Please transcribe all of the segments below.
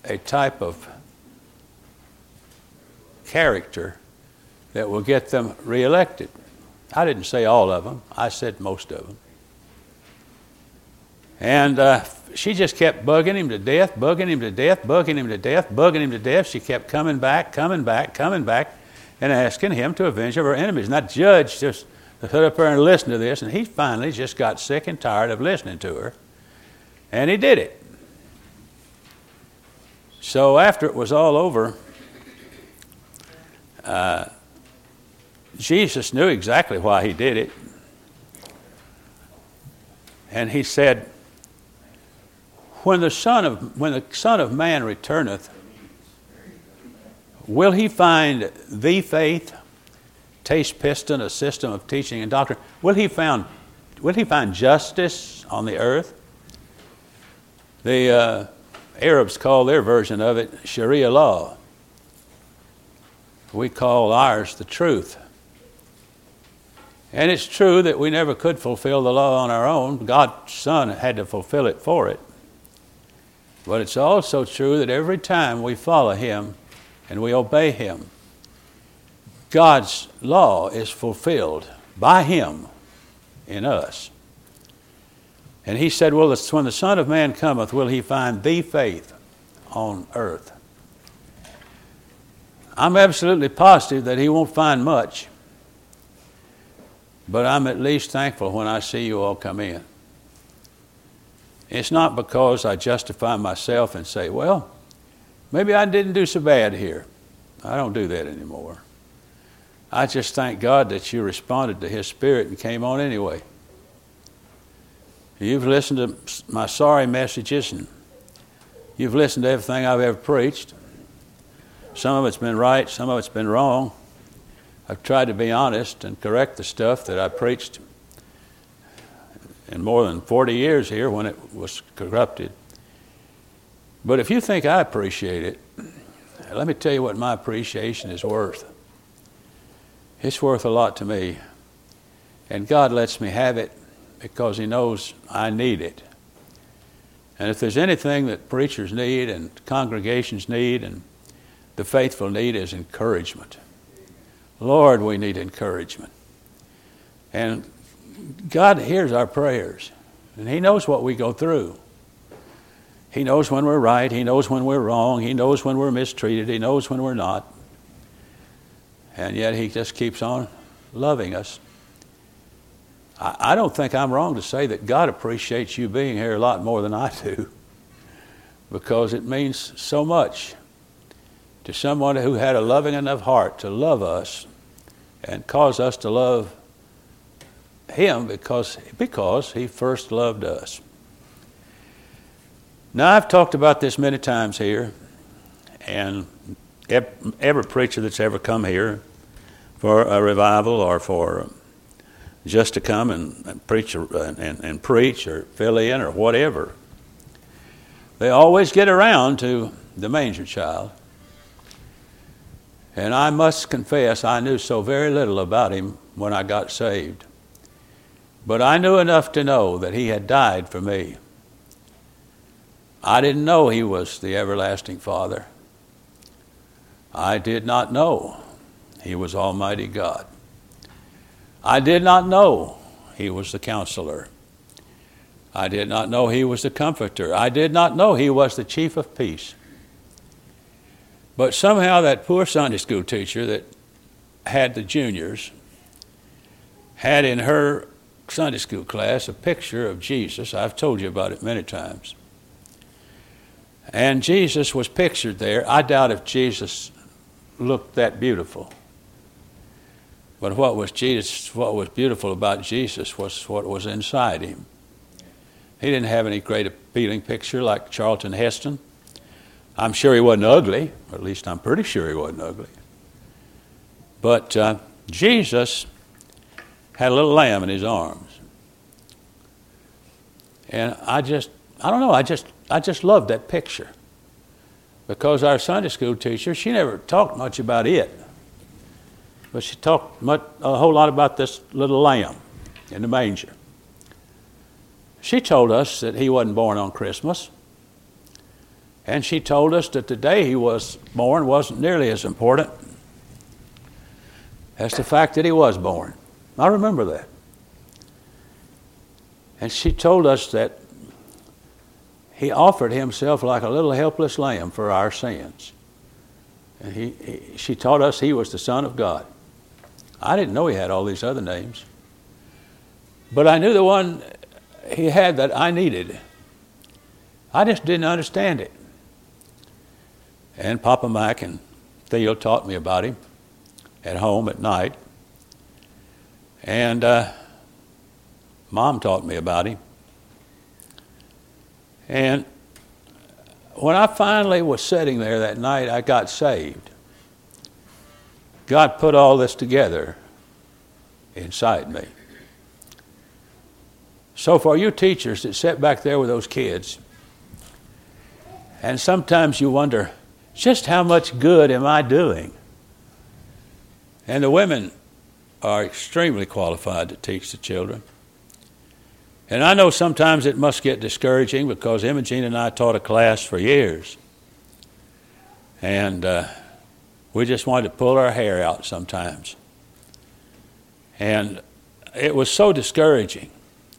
a type of character that will get them reelected. I didn't say all of them. I said most of them. And she just kept bugging him to death, bugging him to death, bugging him to death, bugging him to death. She kept coming back, and asking him to avenge of her enemies. And that judge just stood up there and listened to this, and he finally just got sick and tired of listening to her. And he did it. So after it was all over, Jesus knew exactly why he did it. And he said, when the Son of Man returneth, will he find the faith, taste piston, a system of teaching and doctrine? Will he find justice on the earth? The Arabs call their version of it Sharia law. We call ours the truth. And it's true that we never could fulfill the law on our own. God's Son had to fulfill it for it. But it's also true that every time we follow Him and we obey Him, God's law is fulfilled by Him in us. And He said, well, when the Son of Man cometh, will He find the faith on earth? I'm absolutely positive that He won't find much. But I'm at least thankful when I see you all come in. It's not because I justify myself and say, well, maybe I didn't do so bad here. I don't do that anymore. I just thank God that you responded to His Spirit and came on anyway. You've listened to my sorry messages, and you've listened to everything I've ever preached. Some of it's been right, some of it's been wrong. I've tried to be honest and correct the stuff that I preached in more than 40 years here when it was corrupted. But if you think I appreciate it, let me tell you what my appreciation is worth. It's worth a lot to me. And God lets me have it because He knows I need it. And if there's anything that preachers need and congregations need and the faithful need is encouragement. Lord, we need encouragement. And God hears our prayers, and He knows what we go through. He knows when we're right. He knows when we're wrong. He knows when we're mistreated. He knows when we're not. And yet He just keeps on loving us. I don't think I'm wrong to say that God appreciates you being here a lot more than I do, because it means so much to someone who had a loving enough heart to love us and cause us to love Him because He first loved us. Now, I've talked about this many times here, and every preacher that's ever come here for a revival or for just to come and preach and preach or fill in or whatever, they always get around to the manger child. And I must confess, I knew so very little about Him when I got saved. But I knew enough to know that He had died for me. I didn't know He was the everlasting Father. I did not know He was Almighty God. I did not know He was the Counselor. I did not know He was the Comforter. I did not know He was the Chief of Peace. But somehow that poor Sunday school teacher that had the juniors had in her Sunday school class a picture of Jesus. I've told you about it many times. And Jesus was pictured there. I doubt if Jesus looked that beautiful. But what was beautiful about Jesus was what was inside Him. He didn't have any great appealing picture like Charlton Heston. I'm sure he wasn't ugly, or at least I'm pretty sure he wasn't ugly. But Jesus had a little lamb in His arms. And I just loved that picture. Because our Sunday school teacher, she never talked much about it. But she talked a whole lot about this little lamb in the manger. She told us that He wasn't born on Christmas. And she told us that the day he was born wasn't nearly as important as the fact that he was born. I remember that. And she told us that he offered himself like a little helpless lamb for our sins. And she taught us he was the Son of God. I didn't know he had all these other names. But I knew the one he had that I needed. I just didn't understand it. And Papa Mac and Theo taught me about him at home at night. And Mom taught me about him. And when I finally was sitting there that night, I got saved. God put all this together inside me. So for you teachers that sit back there with those kids, and sometimes you wonder, just how much good am I doing? And the women are extremely qualified to teach the children. And I know sometimes it must get discouraging because Imogene and I taught a class for years. And we just wanted to pull our hair out sometimes. And it was so discouraging.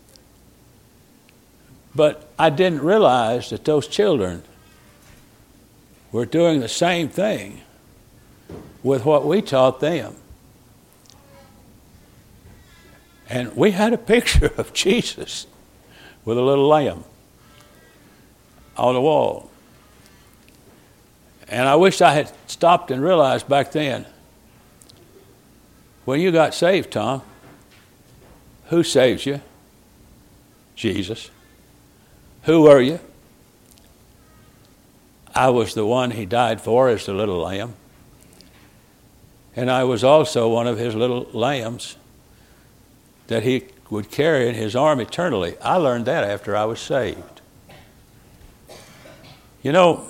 But I didn't realize that those children were doing the same thing with what we taught them. And we had a picture of Jesus with a little lamb on the wall. And I wish I had stopped and realized back then, when you got saved, Tom, who saves you? Jesus. Who were you? I was the one he died for as the little lamb. And I was also one of his little lambs that he would carry in his arm eternally. I learned that after I was saved. You know,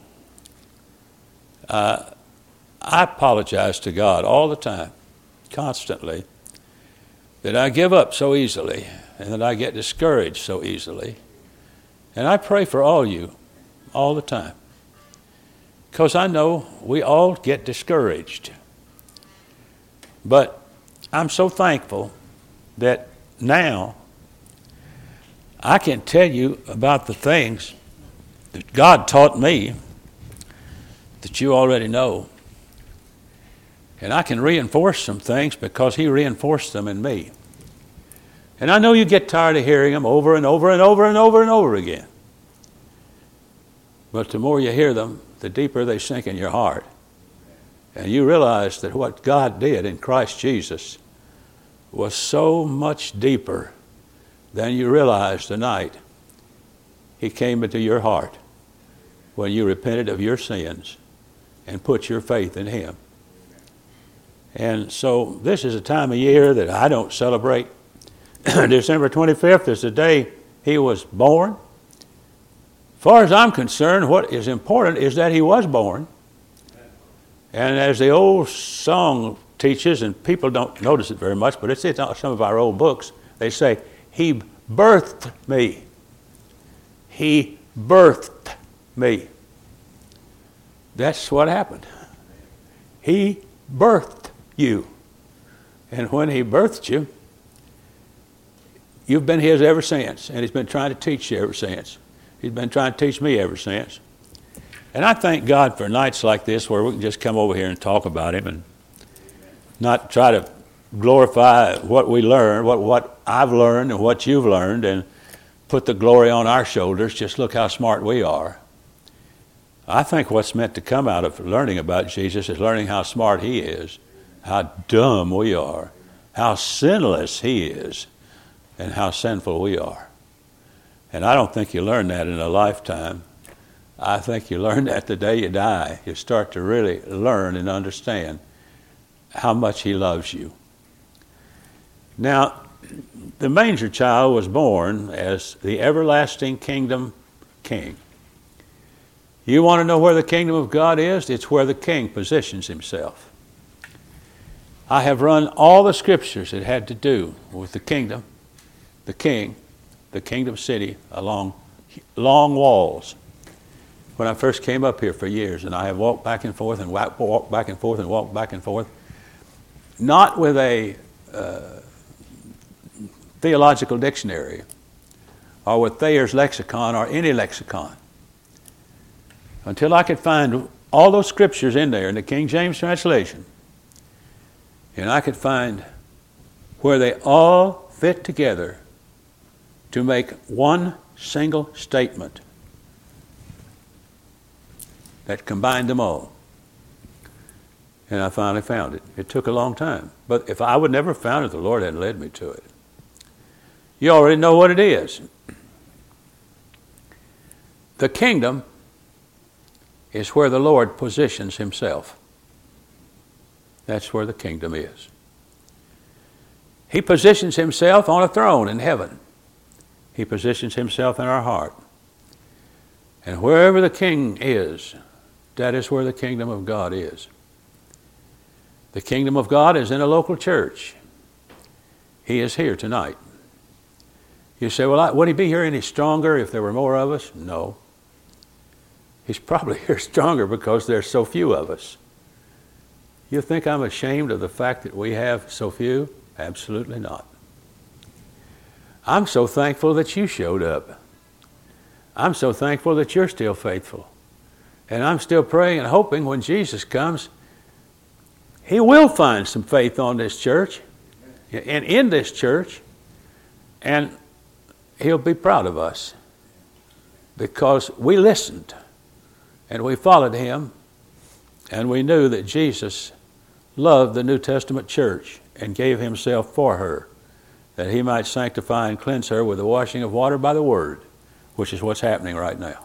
I apologize to God all the time, constantly, that I give up so easily and that I get discouraged so easily. And I pray for all you all the time, because I know we all get discouraged. But I'm so thankful that now I can tell you about the things that God taught me that you already know. And I can reinforce some things because he reinforced them in me. And I know you get tired of hearing them over and over and over and over and over again. But the more you hear them, the deeper they sink in your heart. And you realize that what God did in Christ Jesus was so much deeper than you realized the night he came into your heart when you repented of your sins and put your faith in him. And so this is a time of year that I don't celebrate. December 25th is the day he was born. As far as I'm concerned, what is important is that he was born. And as the old song teaches, and people don't notice it very much, but it's in some of our old books, they say, he birthed me. He birthed me. That's what happened. He birthed you. And when he birthed you, you've been his ever since. And he's been trying to teach you ever since. He's been trying to teach me ever since. And I thank God for nights like this where we can just come over here and talk about him and not try to glorify what we learned, what I've learned and what you've learned, and put the glory on our shoulders. Just look how smart we are. I think what's meant to come out of learning about Jesus is learning how smart he is, how dumb we are, how sinless he is, and how sinful we are. And I don't think you learn that in a lifetime. I think you learn that the day you die. You start to really learn and understand how much he loves you. Now, the manger child was born as the everlasting kingdom king. You want to know where the kingdom of God is? It's where the king positions himself. I have run all the scriptures that had to do with the kingdom, the king, the kingdom city along long walls. when I first came up here for years, and I have walked back and forth and walked back and forth and walked back and forth, not with a theological dictionary or with Thayer's lexicon or any lexicon, until I could find all those scriptures in there in the King James translation, and I could find where they all fit together to make one single statement that combined them all. And I finally found it. It took a long time. But if I would never have found it, the Lord had led me to it. You already know what it is. The kingdom is where the Lord positions himself. That's where the kingdom is. He positions himself on a throne in heaven. He positions himself in our heart. And wherever the king is, that is where the kingdom of God is. The kingdom of God is in a local church. He is here tonight. You say, well, would he be here any stronger if there were more of us? No. He's probably here stronger because there's so few of us. You think I'm ashamed of the fact that we have so few? Absolutely not. I'm so thankful that you showed up. I'm so thankful that you're still faithful. And I'm still praying and hoping when Jesus comes, he will find some faith on this church and in this church, and he'll be proud of us because we listened and we followed him, and we knew that Jesus loved the New Testament church and gave himself for her, that he might sanctify and cleanse her with the washing of water by the word, which is what's happening right now.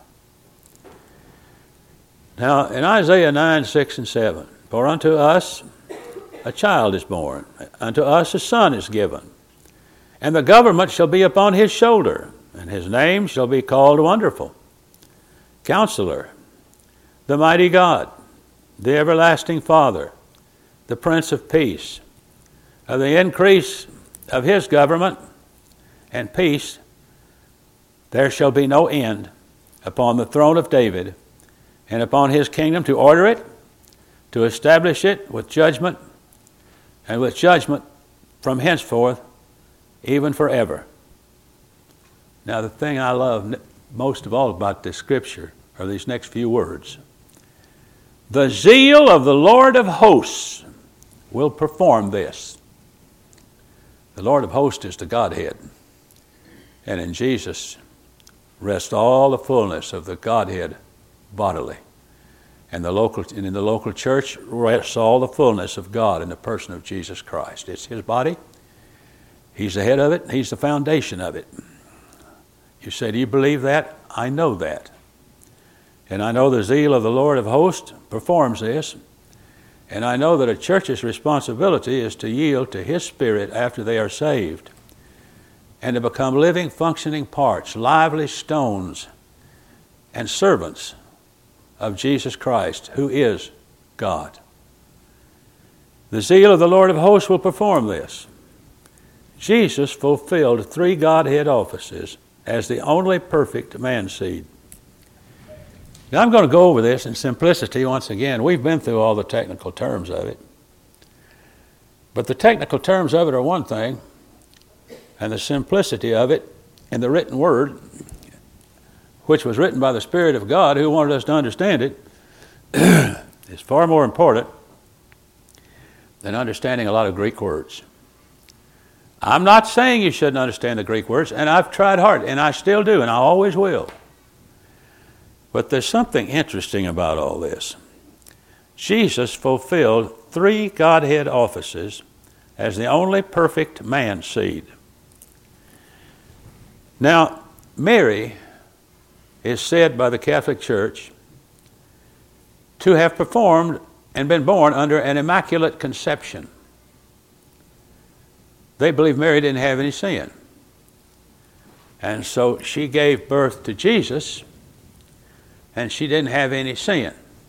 Now, in Isaiah 9, 6, and 7, for unto us a child is born, unto us a son is given, and the government shall be upon his shoulder, and his name shall be called Wonderful, Counselor, the Mighty God, the Everlasting Father, the Prince of Peace. Of the increase of his government and peace there shall be no end upon the throne of David and upon his kingdom, to order it, to establish it with judgment, and with judgment from henceforth, even forever. Now, the thing I love most of all about this scripture are these next few words. The zeal of the Lord of hosts will perform this. The Lord of hosts is the Godhead. And in Jesus rests all the fullness of the Godhead bodily. And in the local church rests all the fullness of God in the person of Jesus Christ. It's his body. He's the head of it. He's the foundation of it. You say, do you believe that? I know that. And I know the zeal of the Lord of hosts performs this. And I know that a church's responsibility is to yield to his Spirit after they are saved, and to become living, functioning parts, lively stones, and servants of Jesus Christ, who is God. The zeal of the Lord of hosts will perform this. Jesus fulfilled 3 Godhead offices as the only perfect man-seed. Now, I'm going to go over this in simplicity once again. We've been through all the technical terms of it. But the technical terms of it are one thing, and the simplicity of it in the written word, which was written by the Spirit of God who wanted us to understand it, is far more important than understanding a lot of Greek words. I'm not saying you shouldn't understand the Greek words, and I've tried hard, and I still do, and I always will. But there's something interesting about all this. Jesus fulfilled 3 Godhead offices as the only perfect man-seed. Now, Mary is said by the Catholic Church to have performed and been born under an immaculate conception. They believe Mary didn't have any sin. And so she gave birth to Jesus, and she didn't have any sin.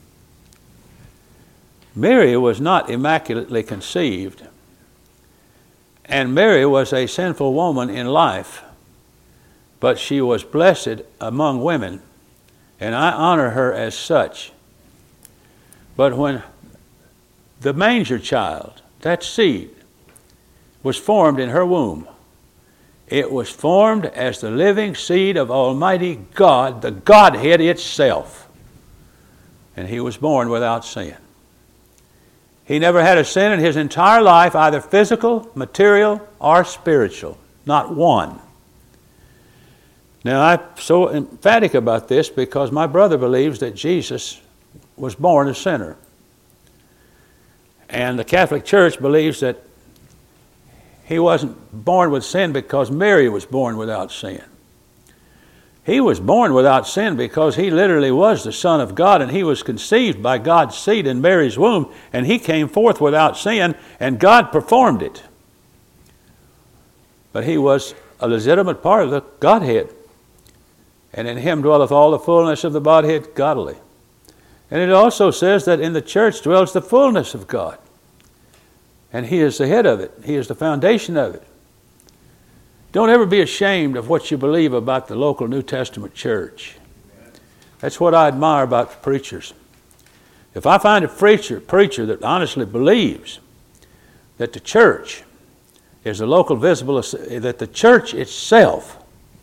Mary was not immaculately conceived, and Mary was a sinful woman in life, but she was blessed among women, and I honor her as such. But when the manger child, that seed, was formed in her womb, it was formed as the living seed of Almighty God, the Godhead itself. And he was born without sin. He never had a sin in his entire life, either physical, material, or spiritual. Not one. Now, I'm so emphatic about this because my brother believes that Jesus was born a sinner. And the Catholic Church believes that he wasn't born with sin because Mary was born without sin. He was born without sin because he literally was the Son of God, and he was conceived by God's seed in Mary's womb, and he came forth without sin, and God performed it. But he was a legitimate part of the Godhead. And in him dwelleth all the fullness of the Godhead godly. And it also says that in the church dwells the fullness of God. And he is the head of it. He is the foundation of it. Don't ever be ashamed of what you believe about the local New Testament church. That's what I admire about preachers. If I find a preacher that honestly believes that the church is the local visible, that the church itself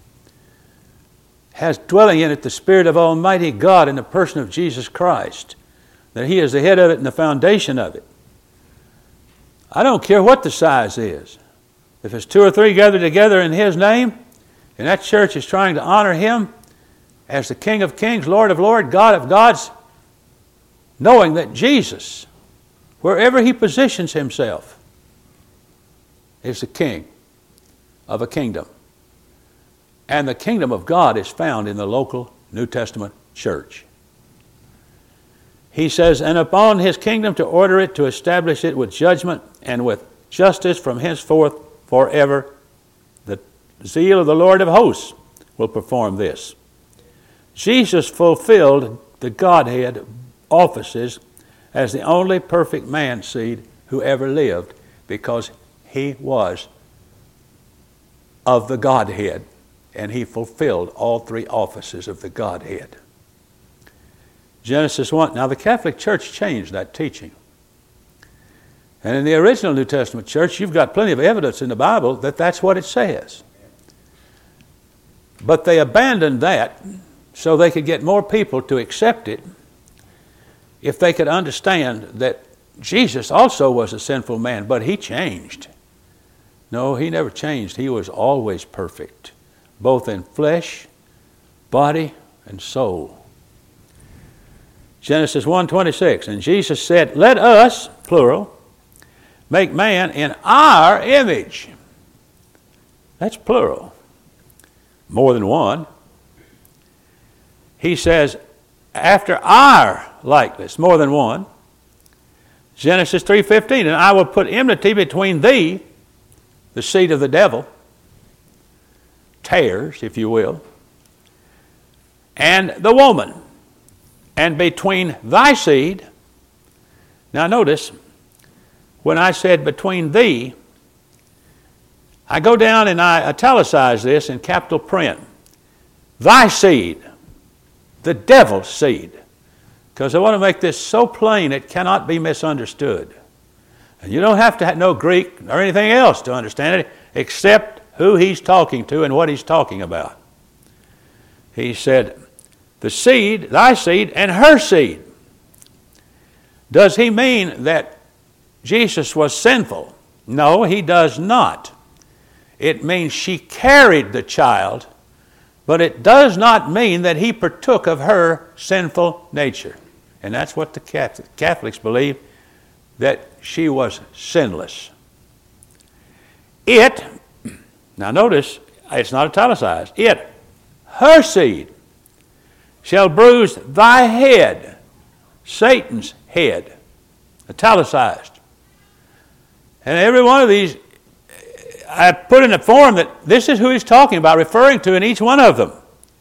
has dwelling in it the Spirit of Almighty God in the person of Jesus Christ, that he is the head of it and the foundation of it. I don't care what the size is. If it's 2 or 3 gathered together in his name, and that church is trying to honor him as the King of Kings, Lord of Lords, God of Gods, knowing that Jesus, wherever he positions himself, is the king of a kingdom. And the kingdom of God is found in the local New Testament church. He says, and upon his kingdom to order it, to establish it with judgment and with justice from henceforth forever. The zeal of the Lord of hosts will perform this. Jesus fulfilled the Godhead offices as the only perfect man seed who ever lived, because he was of the Godhead, and he fulfilled all 3 offices of the Godhead. Genesis 1. Now the Catholic Church changed that teaching. And in the original New Testament church, you've got plenty of evidence in the Bible that that's what it says. But they abandoned that so they could get more people to accept it if they could understand that Jesus also was a sinful man, but he changed. No, he never changed. He was always perfect, both in flesh, body, and soul. Genesis 1:26, and Jesus said, let us, plural, make man in our image. That's plural. More than one. He says, after our likeness, more than one. Genesis 3:15, and I will put enmity between thee, the seed of the devil, tares, if you will, and the woman, and between thy seed. Now notice, when I said between thee, I go down and I italicize this in capital print. Thy seed, the devil's seed. Because I want to make this so plain it cannot be misunderstood. And you don't have to know Greek or anything else to understand it, except who he's talking to and what he's talking about. He said, the seed, thy seed, and her seed. Does he mean that Jesus was sinful? No, he does not. It means she carried the child, but it does not mean that he partook of her sinful nature. And that's what the Catholics believe, that she was sinless. It, now notice, it's not italicized. It, her seed, shall bruise thy head, Satan's head, italicized. And every one of these, I put in a form that this is who he's talking about, referring to in each one of them.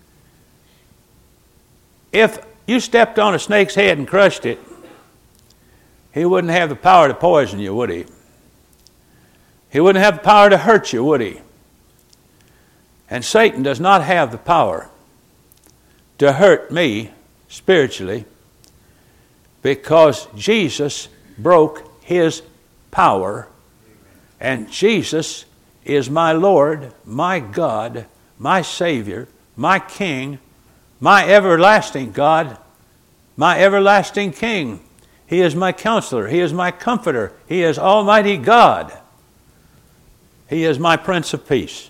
If you stepped on a snake's head and crushed it, he wouldn't have the power to poison you, would he? He wouldn't have the power to hurt you, would he? And Satan does not have the power to hurt me spiritually because Jesus broke his power, and Jesus is my Lord, my God, my Savior, my King, my everlasting God, my everlasting King. He is my counselor. He is my comforter. He is Almighty God. He is my Prince of Peace.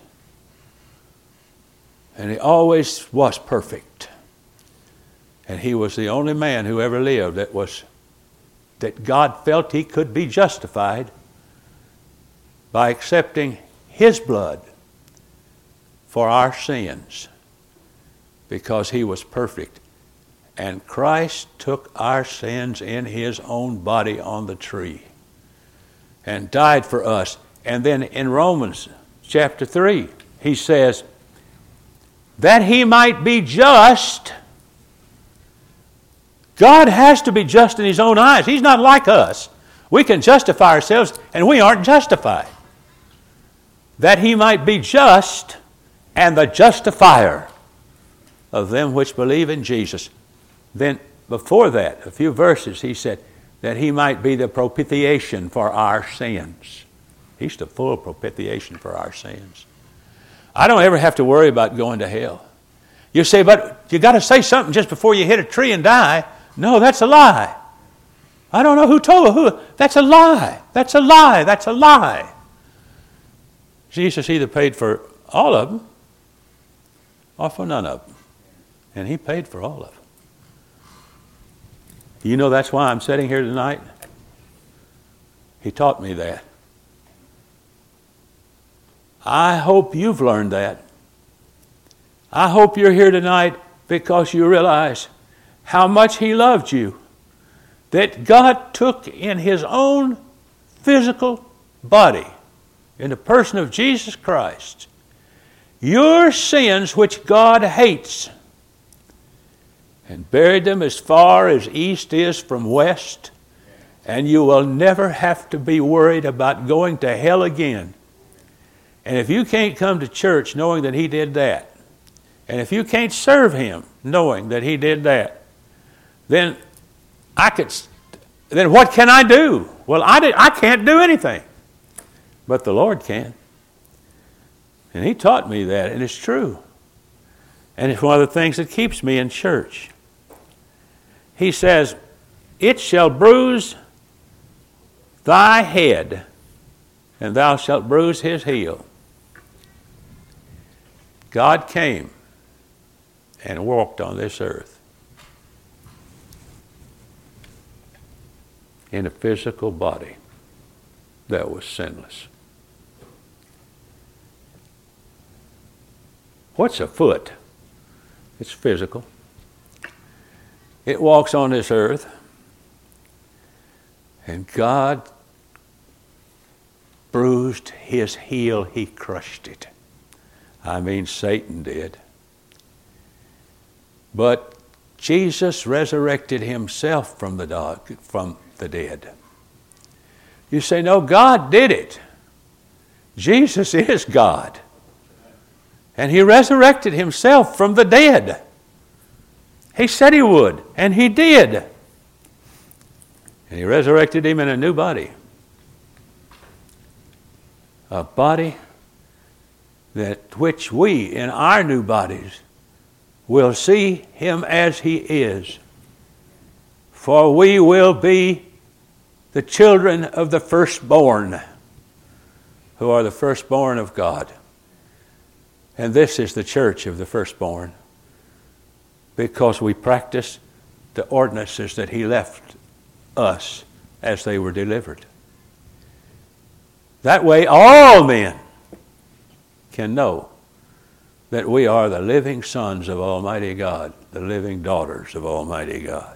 And he always was perfect. And he was the only man who ever lived that God felt he could be justified by accepting his blood for our sins, because he was perfect. And Christ took our sins in his own body on the tree and died for us. And then in Romans chapter 3, he says, that he might be just. God has to be just in his own eyes. He's not like us. We can justify ourselves, and we aren't justified. That he might be just and the justifier of them which believe in Jesus. Then before that, a few verses, he said that he might be the propitiation for our sins. He's the full propitiation for our sins. I don't ever have to worry about going to hell. You say, but you got to say something just before you hit a tree and die. No, that's a lie. I don't know who told who. That's a lie. That's a lie. That's a lie. Jesus either paid for all of them or for none of them. And he paid for all of them. You know that's why I'm sitting here tonight? He taught me that. I hope you've learned that. I hope you're here tonight because you realize how much he loved you. That God took in his own physical body, in the person of Jesus Christ, your sins which God hates, and buried them as far as east is from west, and you will never have to be worried about going to hell again. And if you can't come to church knowing that he did that, and if you can't serve him knowing that he did that, then what can I do? Well, I can't do anything. But the Lord can. And he taught me that, and it's true. And it's one of the things that keeps me in church. He says, it shall bruise thy head, and thou shalt bruise his heel. God came and walked on this earth in a physical body that was sinless. What's a foot? It's physical. It walks on this earth, and God bruised his heel. He crushed it. I mean, Satan did. But Jesus resurrected himself from the dead. You say, no, God did it. Jesus is God. And he resurrected himself from the dead. He said he would, and he did. And he resurrected him in a new body. A body which we, in our new bodies, will see him as he is. For we will be the children of the firstborn, who are the firstborn of God. And this is the church of the firstborn, because we practice the ordinances that he left us as they were delivered. That way all men can know that we are the living sons of Almighty God, the living daughters of Almighty God.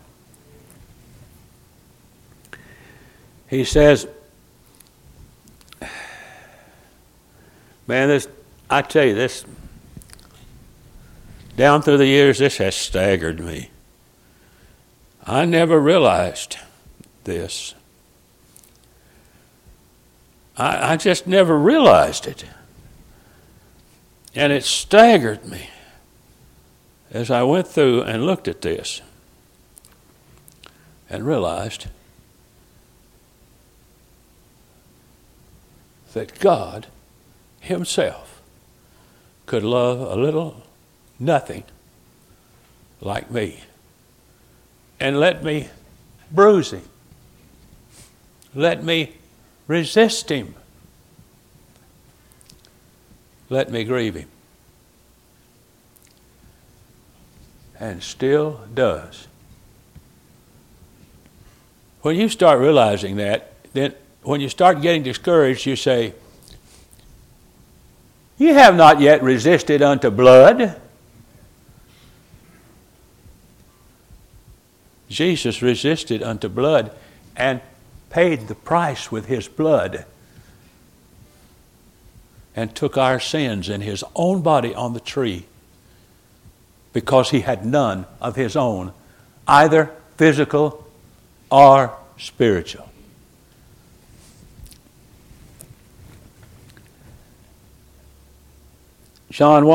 He says, man, I tell you, this, down through the years, this has staggered me. I never realized this. I just never realized it. And it staggered me. as I went through and looked at this and realized that God himself could love a little nothing like me and let me bruise him, let me resist him, let me grieve him, and still does. When you start realizing that, then when you start getting discouraged, you say, "You have not yet resisted unto blood." Jesus resisted unto blood and paid the price with his blood and took our sins in his own body on the tree because he had none of his own, either physical or spiritual. John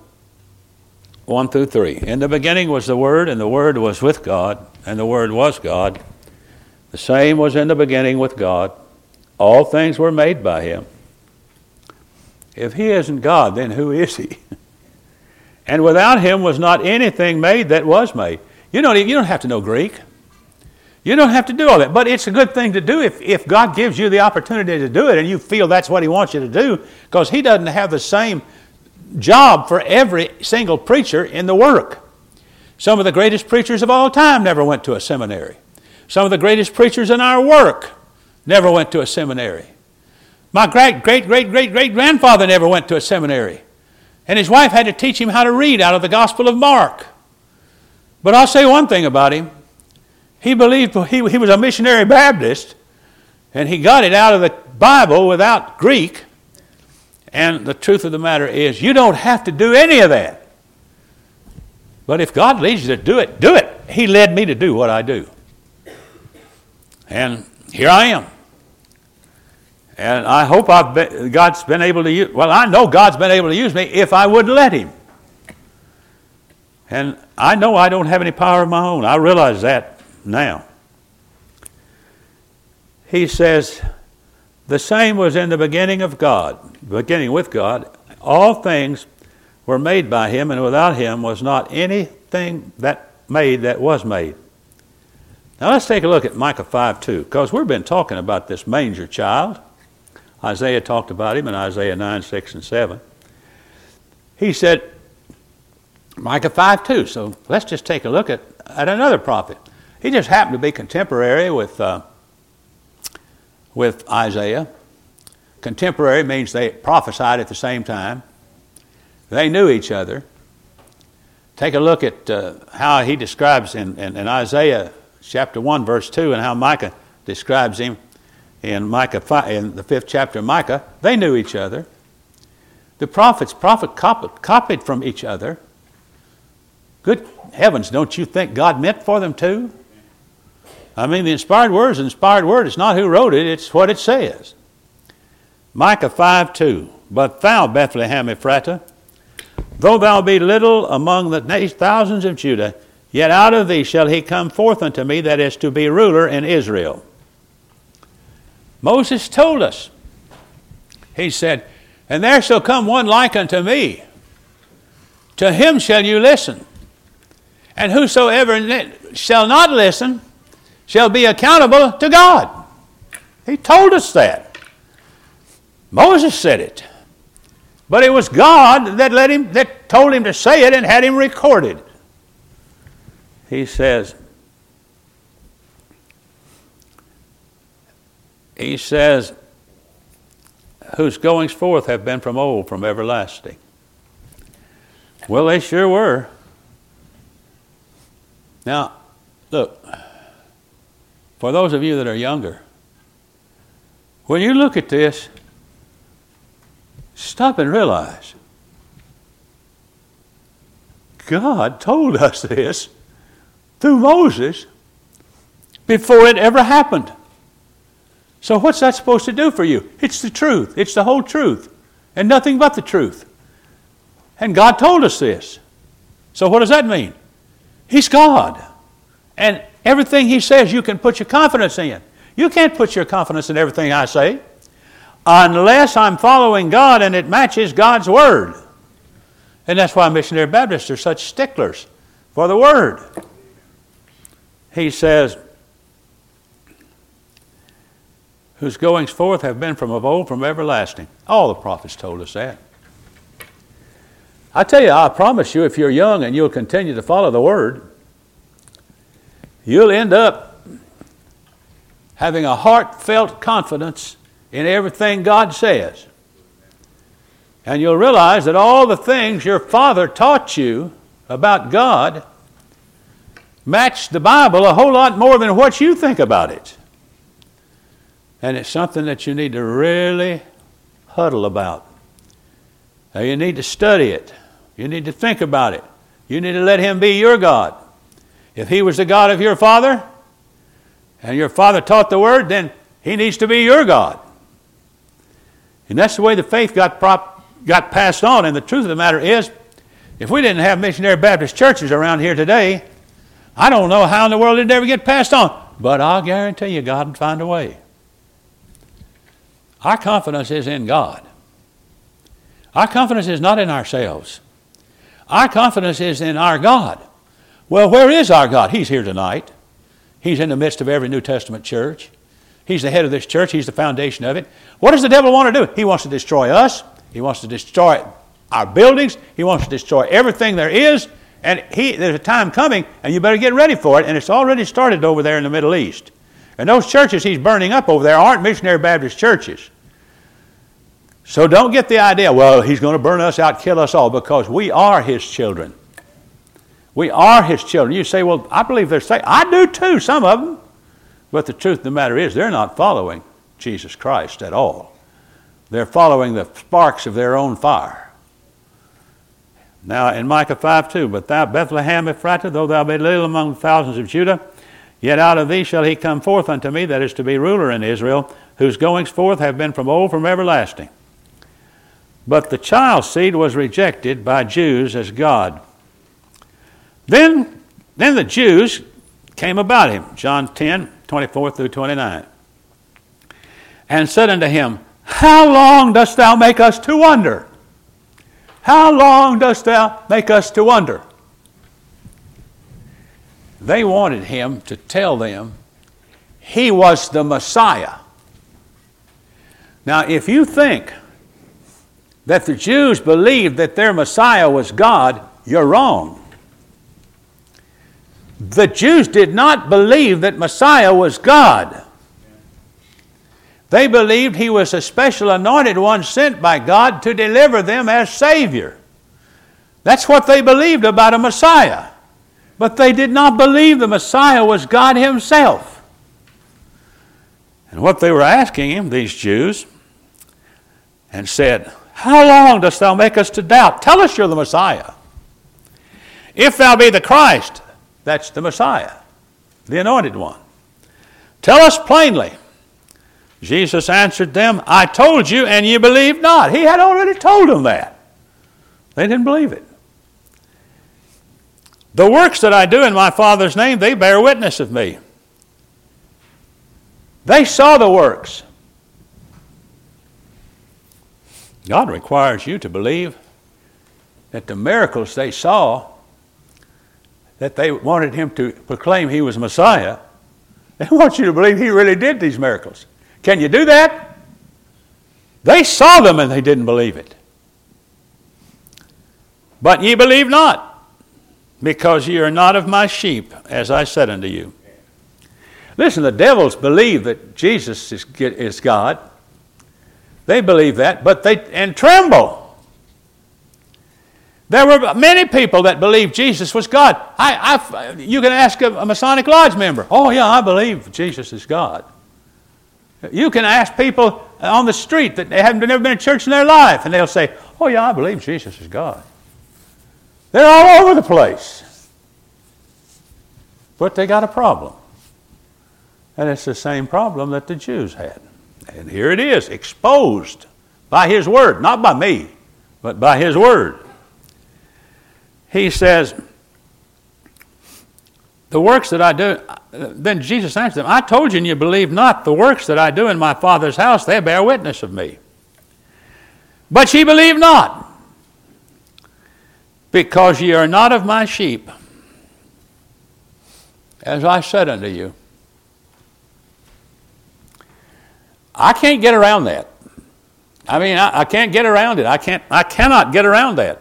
1 through 3. In the beginning was the Word, and the Word was with God, and the Word was God. The same was in the beginning with God. All things were made by him. If he isn't God, then who is he? And without him was not anything made that was made. You don't have to know Greek. You don't have to do all that. But it's a good thing to do if God gives you the opportunity to do it and you feel that's what he wants you to do, because he doesn't have the same job for every single preacher in the work. Some of the greatest preachers of all time never went to a seminary. Some of the greatest preachers in our work never went to a seminary. My great-great-great-great-great-grandfather never went to a seminary. And his wife had to teach him how to read out of the Gospel of Mark. But I'll say one thing about him. He believed he was a missionary Baptist, and he got it out of the Bible without Greek. And the truth of the matter is, you don't have to do any of that. But if God leads you to do it, do it. He led me to do what I do. And here I am. And I hope God's been able to use, well, I know God's been able to use me if I would let him. And I know I don't have any power of my own. I realize that now. He says, the same was in the beginning of God, beginning with God. All things were made by him, and without him was not anything that was made. Now let's take a look at Micah 5:2, because we've been talking about this manger child. Isaiah talked about him in Isaiah 9, 6, and 7. He said, Micah 5:2. So let's just take a look at another prophet. He just happened to be contemporary with Isaiah. Contemporary means they prophesied at the same time. They knew each other. Take a look at how he describes in Isaiah chapter 1, verse 2, and how Micah describes him in Micah 5, in the 5th chapter of Micah. They knew each other. The prophet copied from each other. Good heavens, don't you think God meant for them to? I mean, the inspired word is an inspired word. It's not who wrote it, it's what it says. Micah 5:2. But thou, Bethlehem Ephratah, though thou be little among the thousands of Judah, yet out of thee shall he come forth unto me that is to be ruler in Israel. Moses told us. He said, and there shall come one like unto me. To him shall you listen. And whosoever shall not listen shall be accountable to God. He told us that. Moses said it. But it was God that told him to say it and had him recorded. He says, whose goings forth have been from old, from everlasting. Well, they sure were. Now, look, for those of you that are younger, when you look at this, stop and realize God told us this through Moses before it ever happened. So what's that supposed to do for you? It's the truth. It's the whole truth and nothing but the truth. And God told us this. So what does that mean? He's God. And everything He says you can put your confidence in. You can't put your confidence in everything I say unless I'm following God and it matches God's Word. And that's why missionary Baptists are such sticklers for the Word. He says, whose goings forth have been from of old, from everlasting. All the prophets told us that. I tell you, I promise you, if you're young and you'll continue to follow the Word, you'll end up having a heartfelt confidence in everything God says. And you'll realize that all the things your father taught you about God match the Bible a whole lot more than what you think about it. And it's something that you need to really huddle about. Now, you need to study it. You need to think about it. You need to let Him be your God. If He was the God of your father, and your father taught the Word, then He needs to be your God. And that's the way the faith got passed on. And the truth of the matter is, if we didn't have missionary Baptist churches around here today, I don't know how in the world it'd ever get passed on. But I'll guarantee you God would find a way. Our confidence is in God. Our confidence is not in ourselves. Our confidence is in our God. Well, where is our God? He's here tonight. He's in the midst of every New Testament church. He's the head of this church. He's the foundation of it. What does the devil want to do? He wants to destroy us. He wants to destroy our buildings. He wants to destroy everything there is. And there's a time coming, and you better get ready for it. And it's already started over there in the Middle East. And those churches he's burning up over there aren't missionary Baptist churches. So don't get the idea, well, he's going to burn us out, kill us all, because we are His children. We are His children. You say, well, I believe they're saved. I do too, some of them. But the truth of the matter is they're not following Jesus Christ at all. They're following the sparks of their own fire. Now in Micah 5:2, but thou, Bethlehem Ephratah, though thou be little among the thousands of Judah, yet out of thee shall he come forth unto me, that is to be ruler in Israel, whose goings forth have been from old, from everlasting. But the child's seed was rejected by Jews as God. Then the Jews came about him, John 10:24-29, and said unto him, how long dost thou make us to wonder? How long dost thou make us to wonder? They wanted him to tell them he was the Messiah. Now, if you think that the Jews believed that their Messiah was God, you're wrong. The Jews did not believe that Messiah was God. They believed He was a special anointed one sent by God to deliver them as Savior. That's what they believed about a Messiah. But they did not believe the Messiah was God Himself. And what they were asking Him, these Jews, and said, how long dost thou make us to doubt? Tell us you're the Messiah. If thou be the Christ, that's the Messiah, the anointed one. Tell us plainly. Jesus answered them, I told you, and ye believe not. He had already told them that. They didn't believe it. The works that I do in my Father's name, they bear witness of me. They saw the works. God requires you to believe that the miracles they saw, that they wanted Him to proclaim He was Messiah, they want you to believe He really did these miracles. Can you do that? They saw them and they didn't believe it. But ye believe not, because ye are not of my sheep, as I said unto you. Listen, the devils believe that Jesus is God. They believe that, and tremble. There were many people that believed Jesus was God. You can ask a Masonic Lodge member, oh yeah, I believe Jesus is God. You can ask people on the street that they haven't never been to church in their life, and they'll say, oh yeah, I believe Jesus is God. They're all over the place. But they got a problem. And it's the same problem that the Jews had. And here it is, exposed by His Word, not by me, but by His Word. He says, the works that I do, then Jesus answered them, I told you and you believe not. The works that I do in my Father's house, they bear witness of me. But ye believe not, because ye are not of my sheep, as I said unto you. I can't get around that. I mean, I can't get around it. I cannot get around that.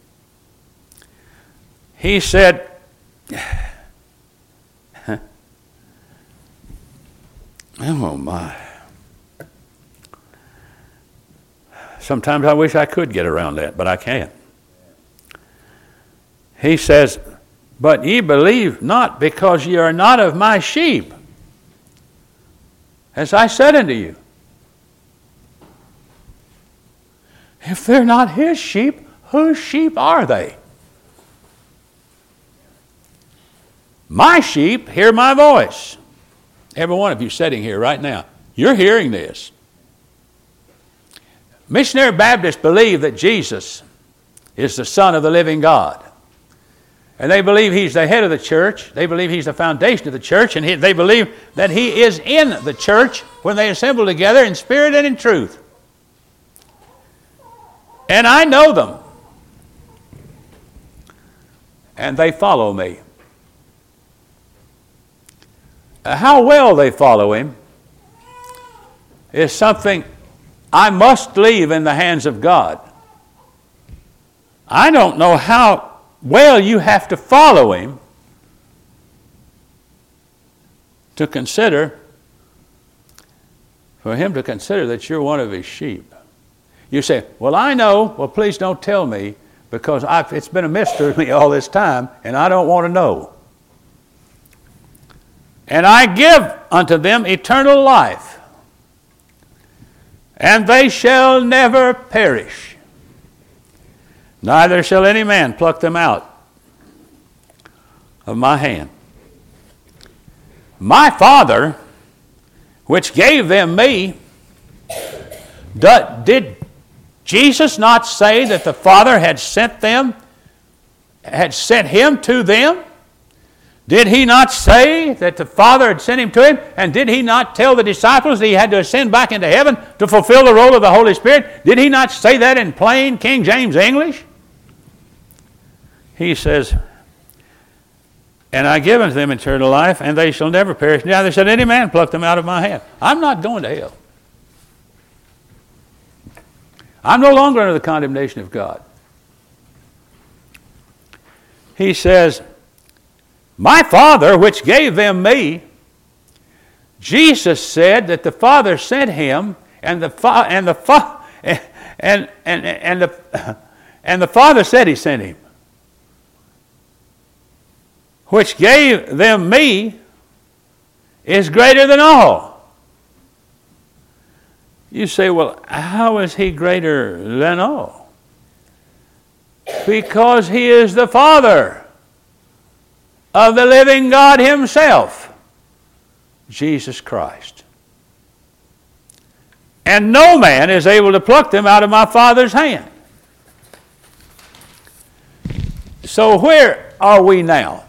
He said, oh my. Sometimes I wish I could get around that, but I can't. He says, but ye believe not, because ye are not of my sheep, as I said unto you. If they're not his sheep, whose sheep are they? My sheep hear my voice. Every one of you sitting here right now, you're hearing this. Missionary Baptists believe that Jesus is the Son of the living God. And they believe he's the head of the church. They believe he's the foundation of the church. And they believe that he is in the church when they assemble together in spirit and in truth. And I know them. And they follow me. How well they follow him is something I must leave in the hands of God. I don't know how well you have to follow him to consider, for him to consider that you're one of his sheep. You say, well, I know. Well, please don't tell me, because it's been a mystery to me all this time, and I don't want to know. And I give unto them eternal life, and they shall never perish, neither shall any man pluck them out of my hand. My Father, which gave them me, did Jesus not say that the Father had sent him to them? Did he not say that the Father had sent him to him? And did he not tell the disciples that he had to ascend back into heaven to fulfill the role of the Holy Spirit? Did he not say that in plain King James English? He says, and I give unto them eternal life, and they shall never perish, neither shall any man pluck them out of my hand. I'm not going to hell. I'm no longer under the condemnation of God. He says, my Father, which gave them me, Jesus said that the Father sent him, and the Father said he sent him. Which gave them me is greater than all. You say, well, how is he greater than all? Because he is the Father of the living God himself, Jesus Christ. And no man is able to pluck them out of my Father's hand. So where are we now?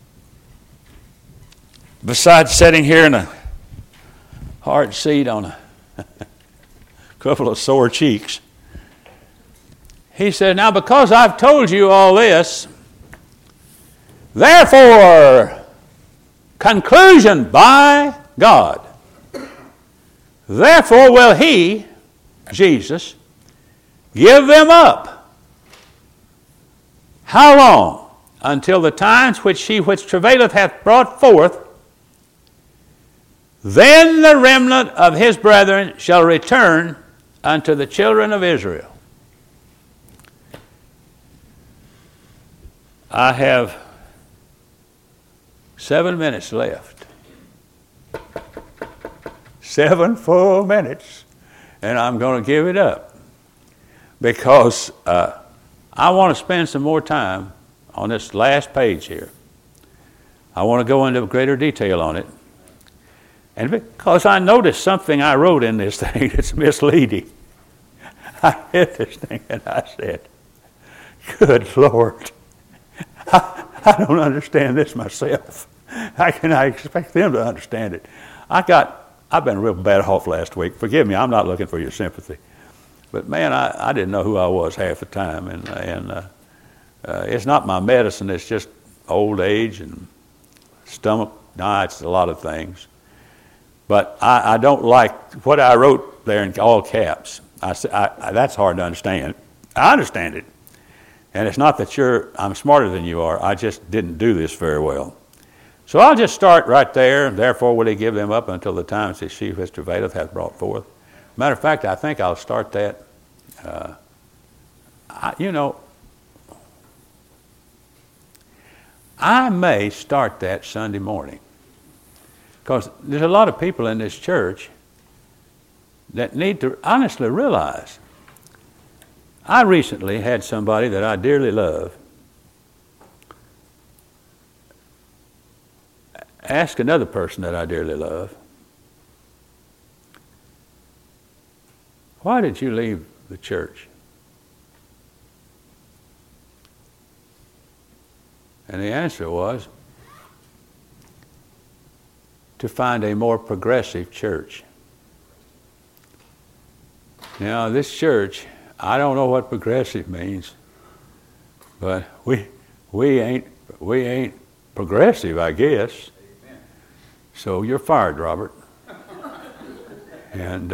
Besides sitting here in a hard seat on a couple of sore cheeks. He said, now because I've told you all this, therefore, conclusion by God, therefore will he, Jesus, give them up. How long? Until the times which he which travaileth hath brought forth. Then the remnant of his brethren shall return unto the children of Israel. I have 7 minutes left. 7 full minutes. And I'm going to give it up. Because I want to spend some more time on this last page here. I want to go into greater detail on it. And because I noticed something I wrote in this thing that's misleading. I read this thing and I said, good Lord, I don't understand this myself. How can I expect them to understand it? I've been real bad off last week. Forgive me, I'm not looking for your sympathy. But man, I didn't know who I was half the time. And it's not my medicine, it's just old age and stomach. No, it's a lot of things. But I don't like what I wrote there in all caps. That's hard to understand. I understand it. And it's not that I'm smarter than you are. I just didn't do this very well. So I'll just start right there. Therefore will he give them up until the times his sheaf which travaileth hath brought forth. Matter of fact, I think I'll start that. I may start that Sunday morning. Because there's a lot of people in this church that need to honestly realize. I recently had somebody that I dearly love ask another person that I dearly love, why did you leave the church? And the answer was, to find a more progressive church. Now, this church, I don't know what progressive means, but we ain't progressive, I guess. Amen. So you're fired, Robert. and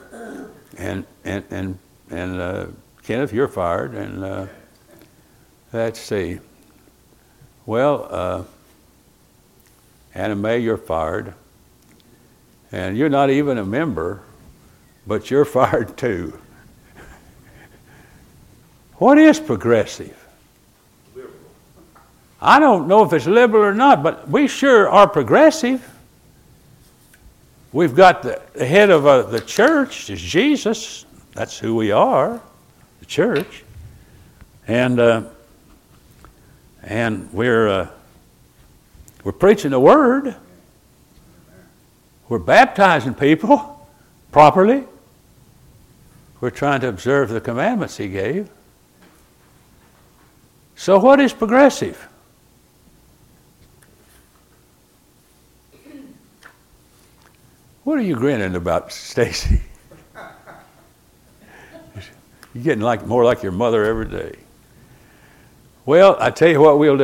Kenneth, you're fired. And let's see. Well, Anna Mae, you're fired. And you're not even a member, but you're fired too. What is progressive? Liberal. I don't know if it's liberal or not, but we sure are progressive. We've got the head of the church is Jesus. That's who we are, the church. And we're preaching the word. We're baptizing people properly. We're trying to observe the commandments he gave. So what is progressive? What are you grinning about, Stacy? You're getting more like your mother every day. Well, I tell you what we'll do.